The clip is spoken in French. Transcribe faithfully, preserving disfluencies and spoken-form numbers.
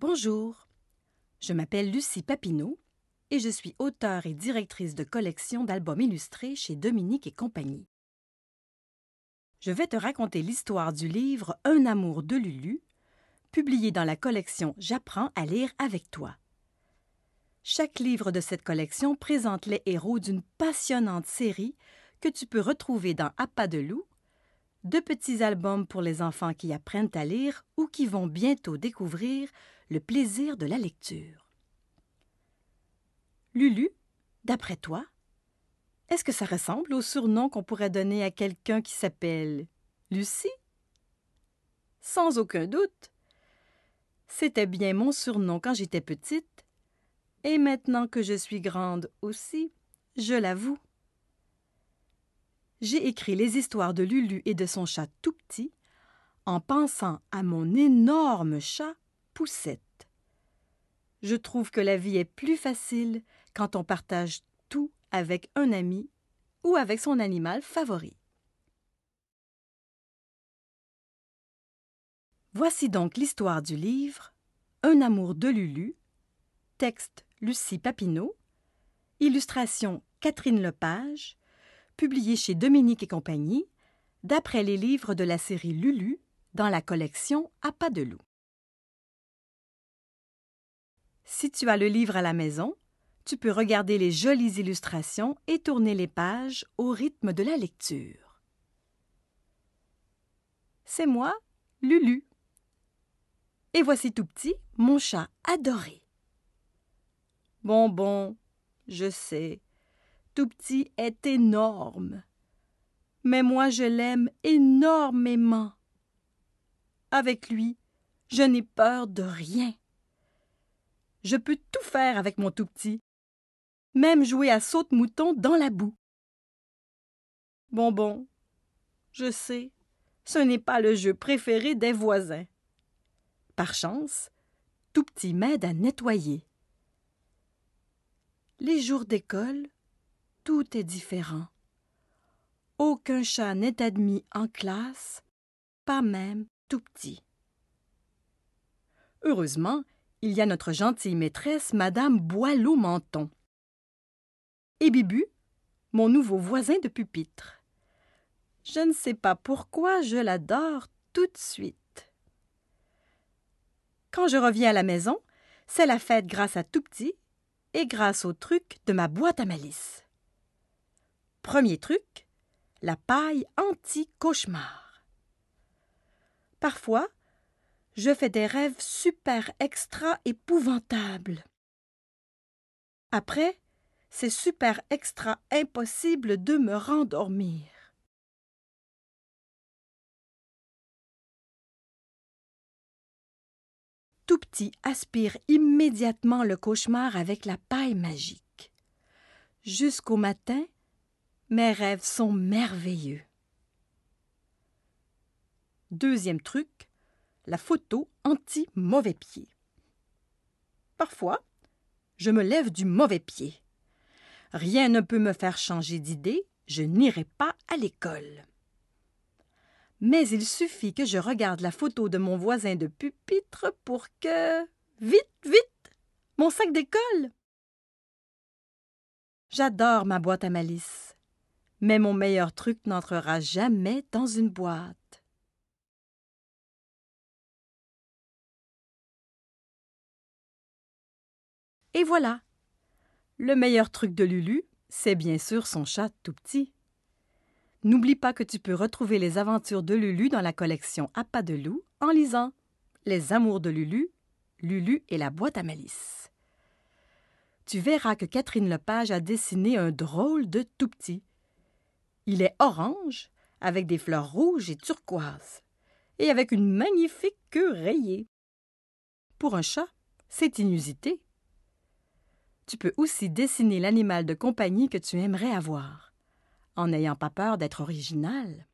Bonjour, je m'appelle Lucie Papineau et je suis auteure et directrice de collection d'albums illustrés chez Dominique et compagnie. Je vais te raconter l'histoire du livre Un amour de Lulu, publié dans la collection J'apprends à lire avec toi. Chaque livre de cette collection présente les héros d'une passionnante série que tu peux retrouver dans À pas de loup, de petits albums pour les enfants qui apprennent à lire ou qui vont bientôt découvrir le plaisir de la lecture. Lulu, d'après toi, est-ce que ça ressemble au surnom qu'on pourrait donner à quelqu'un qui s'appelle Lucie? Sans aucun doute. C'était bien mon surnom quand j'étais petite, et maintenant que je suis grande aussi, je l'avoue. J'ai écrit les histoires de Lulu et de son chat tout petit en pensant à mon énorme chat Poucette. Je trouve que la vie est plus facile quand on partage tout avec un ami ou avec son animal favori. Voici donc l'histoire du livre Un amour de Lulu, texte Lucie Papineau, illustration Catherine Lepage, publié chez Dominique et compagnie, d'après les livres de la série Lulu dans la collection À pas de loup. Si tu as le livre à la maison, tu peux regarder les jolies illustrations et tourner les pages au rythme de la lecture. C'est moi, Lulu. Et voici tout petit, mon chat adoré. Bon, bon, je sais, tout petit est énorme. Mais moi, je l'aime énormément. Avec lui, je n'ai peur de rien. Je peux tout faire avec mon tout petit, même jouer à saute-mouton dans la boue. Bon, bon, je sais, ce n'est pas le jeu préféré des voisins. Par chance, tout petit m'aide à nettoyer. Les jours d'école, tout est différent. Aucun chat n'est admis en classe, pas même tout petit. Heureusement, il y a notre gentille maîtresse, Madame Boileau-Menton. Et Bibu, mon nouveau voisin de pupitre. Je ne sais pas pourquoi je l'adore tout de suite. Quand je reviens à la maison, c'est la fête grâce à tout petit et grâce au truc de ma boîte à malice. Premier truc, la paille anti-cauchemar. Parfois, je fais des rêves super extra épouvantables. Après, c'est super extra impossible de me rendormir. Tout petit aspire immédiatement le cauchemar avec la paille magique. Jusqu'au matin, mes rêves sont merveilleux. Deuxième truc, la photo anti-mauvais pied. Parfois, je me lève du mauvais pied. Rien ne peut me faire changer d'idée, je n'irai pas à l'école. Mais il suffit que je regarde la photo de mon voisin de pupitre pour que... Vite, vite! Mon sac d'école! J'adore ma boîte à malice, mais mon meilleur truc n'entrera jamais dans une boîte. Et voilà! Le meilleur truc de Lulu, c'est bien sûr son chat tout petit. N'oublie pas que tu peux retrouver les aventures de Lulu dans la collection À pas de loup en lisant Les amours de Lulu, Lulu et la boîte à malice. Tu verras que Catherine Lepage a dessiné un drôle de tout petit. Il est orange, avec des fleurs rouges et turquoises, et avec une magnifique queue rayée. Pour un chat, c'est inusité. Tu peux aussi dessiner l'animal de compagnie que tu aimerais avoir, en n'ayant pas peur d'être original.